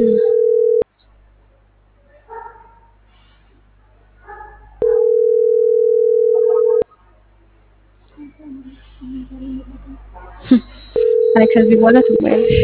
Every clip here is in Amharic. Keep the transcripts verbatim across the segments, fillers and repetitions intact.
أنا كذي ولا تبالش.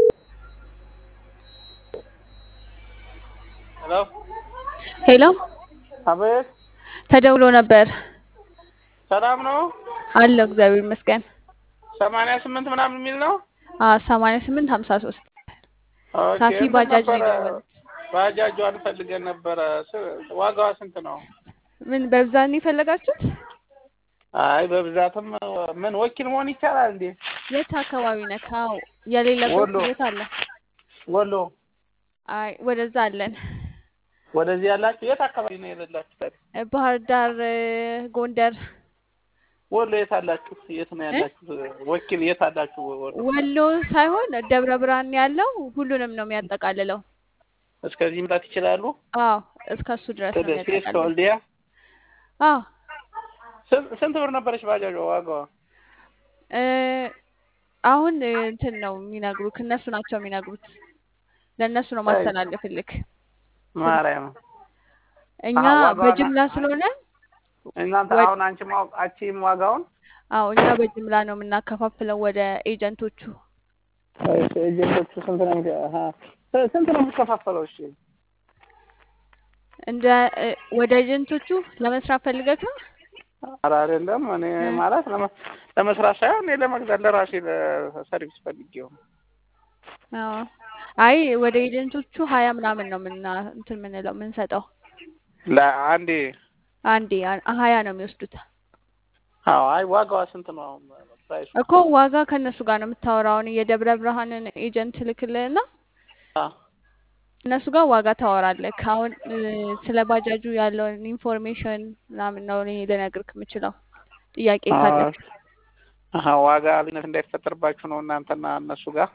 Hello? ሄሎ አቤት ተደውሎ ነበር። ሰላም ነው? አለሁ እግዚአብሔር ይመስገን። ሰማንያ ስምንት ምናምን የሚል ነው? አዎ ሰማንያ ስምንት ሀምሳ ሶስት ኦኬ ሳፊ እንትን ባጃጅ ነው ነበረ የደወሉት። ባጃጇን ፈልገን ነበረ። ስ- ዋጋዋ ስንት ነው? ምን በብዛት ነው የፈለጋችሁት? አይ በብዛትም ምን ወኪል መሆን ይቻላል እንዴ? የት አካባቢ ነህ? አዎ የሌለበት ወሎ ቦታ አለ። ወሎ አይ ወደዛ አለን። ወደዚህ ያላችሁ የት አካባቢ ነው የሌላችሁ ታዲያ? እ፣ ባህር ዳር፣ እ፣ ጎንደር ወሎ የት አላችሁ? የት ነው እ ያላችሁ? ወኪል የት አላችሁ? ወሎ ወሎ ሳይሆን ደብረ ብርሃን ያለው ሁሉንም ነው የሚያጠቃልለው። እስከዚህ መምጣት ይችላሉ? አዎ እስከሱ ድረስ ነው ከደሴ እስከ የሚያጠቃልለው። ወልዲያ አዎ ስንት ስንት ብር ነበረች ባጃጇ ዋጋዋ? እ፣ አሁን እ፣ እንትን ነው የሚነግሩት፣ እነሱ ናቸው የሚነግሩት። ለእነሱ ነው አይ ማስተላለፍልክ ስልክ። ማርያም እኛ አሃ ዋጋዋን በጅምላ ስለሆነ እናንተ ወድ አሁን አንቺ ማወቅ አቺም ዋጋውን አዎ እኛ በጅምላ ነው የምናከፋፍለው ወደ ኤጀንቶቹ። እሺ ኤጀንቶቹ ስንት ነው የሚከ- አሃ ስ- ስንት ነው የሚከፋፈለው? እሺ እንደ እ፣ ወደ ኤጀንቶቹ ለመስራት ፈልገህ ነው? ኧረ አይደለም እኔ እ፣ ማለት ለመ- ለመስራት ሳይሆን እኔ ለመግዛት ለራሴ ለሰርቪስ ፈልጌው ነው። አዎ አይ ወደ ኤጀንቶቹ ሀያ ምናምን ነው ምና እንትን የምንለው የምንሰጠው። ለአንዴ አንዴ አ- ሀያ ነው የሚወስዱት አዎ አይ ዋጋዋ ስንት ነው አሁን ፕራይሱ? እኮ። ዋጋ ከእነሱ ጋር ነው የምታወራው። አሁን የደብረ ብርሃንን ኤጀንት ልክልህና አዎ እነሱ ጋር ዋጋ ታወራለህ። አሁን እ፣ ስለ ባጃጁ ያለውን ኢንፎርሜሽን ምናምን ነው እኔ ልነግርህ የምችለው ጥያቄ ካለህ። አሃ ዋጋ ልዩነት እንዳይፈጠርባችሁ ነው እናንተና እነሱ ጋር።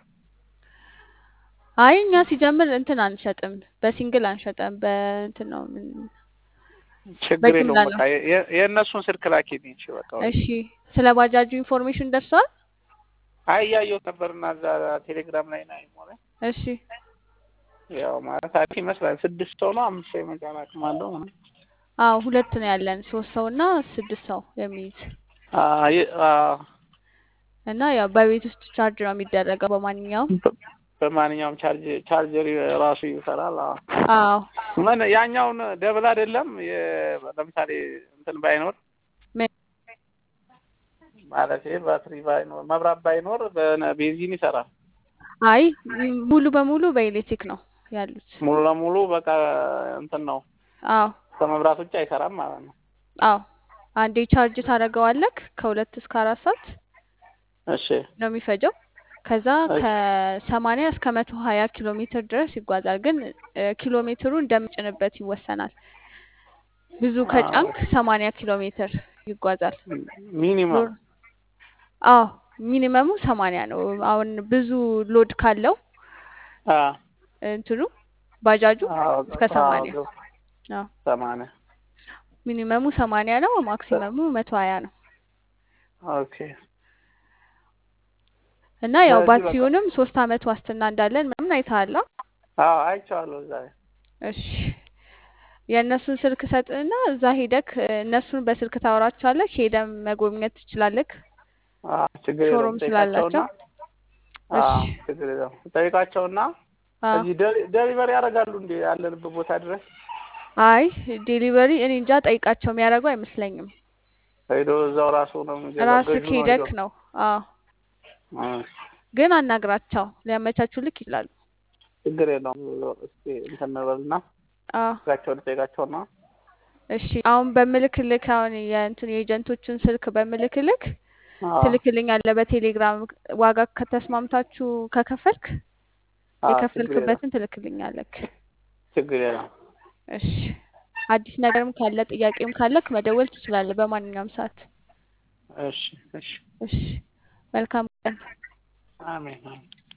አይ እኛ ሲጀምር እንትን አንሸጥም፣ በሲንግል አንሸጥም፣ በእንትን ነው ምን ችግር በጅምላ የለውም። ነው። በቃ የ- የ- የእነሱን ስልክ ላኪልኝ። እሺ በቃ ወይ እሺ ስለ ባጃጁ ኢንፎርሜሽን ደርሷል? አይ እያየሁት ነበርና እዛ ቴሌግራም ላይ ናይ ሞላ እሺ ያው ማለት አሪፍ ይመስላል። ስድስት ሰው ነው አምስት ሰው የመጫን አቅም አለው ምናምን። አዎ ሁለት ነው ያለን፣ ሶስት ሰው እና ስድስት ሰው የሚይዝ አይ አዎ እና ያው በቤት ውስጥ ቻርጅ ነው የሚደረገው በማንኛውም። በ- በማንኛውም ቻርጅ ቻርጀር ራሱ ይሰራል። አዎ አዎ ምን ያኛውን ደብል አይደለም። የ- ለምሳሌ እንትን ባይኖር ምን ማለት ባትሪ ባይኖር መብራት ባይኖር በቤንዚን ይሰራል። አይ ም- ሙሉ በሙሉ በኤሌክትሪክ ነው ያሉት። ሙሉ ለሙሉ በቃ እንትን ነው አዎ ከመብራት ውጭ አይሰራም ማለት ነው። አዎ አንዴ ቻርጅ ታደርገዋለህ ከሁለት እስከ አራት ሰዓት እሺ ነው የሚፈጀው። ከዛ እሺ ከሰማንያ እስከ መቶ ሀያ ኪሎ ሜትር ድረስ ይጓዛል። ግን እ፣ ኪሎ ሜትሩ እንደምጭንበት ይወሰናል። ብዙ አዎ ከጫንክ ሰማንያ ኪሎ ሜትር ይጓዛል። ሚኒመም ሎድ አዎ ሚኒመሙ ሰማንያ ነው። አሁን ብዙ ሎድ ካለው አ እንትኑ ባጃጁ አዎ እስከ አዎ ሰማንያ ገ- አዎ ሰማንያ ሚኒመሙ ሰማንያ ነው። ማክሲመሙ መቶ ሀያ ነው። ኦኬ እና ያው ስለዚህ በቃ ባትሪውንም ሶስት አመት ዋስትና እንዳለን ምናምን አይተሃል? አዎ አይቼዋለሁ እዛ ላይ። እሺ የእነሱን ስልክ ሰጥና እዛ ሄደክ እ፣ እነሱን በስልክ ታወራቸዋለህ። ሄደም መጎብኘት ትችላለህ፣ አዎ ችግር የለውም። ሾሩም ጠይቃቸውና ስላላቸው። አዎ እሺ ችግር የለውም። ጠይቃቸውና አዎ እዚህ ደሊ- ደሊቨሪ ያደርጋሉ እንዴ ያለንበት ቦታ ድረስ አይ ዴሊቨሪ እኔ እንጃ ጠይቃቸው የሚያደርጉ አይመስለኝም። ሄዶ እዛው ራሱ ነው የሚገዛው። ራስክ ገዢው ነው ሄዶ ሄደክ ነው። አዎ አ ግን አናግራቸው ሊያመቻቹ ልክ ይላሉ። ችግር የለውም። እስኪ እንትን እንበልና አዎ ጠይቃቸውን ጠይቃቸውና እሺ አሁን በምልክልክ አሁን የእንትን የኤጀንቶቹን ስልክ በምልክልክ አዎ ትልክልኛለህ በቴሌግራም። ዋጋ ከተስማምታችሁ ከከፈልክ አዎ ችግር የለውም። የከፈልክበትን ትልክልኛለክ። ችግር የለውም። እሺ አዲስ ነገርም ካለ ጥያቄም ካለክ መደወል ትችላለህ በማንኛውም ሰዓት። እሺ እሺ እሺ መልካም ቀን። አሜን አሜን።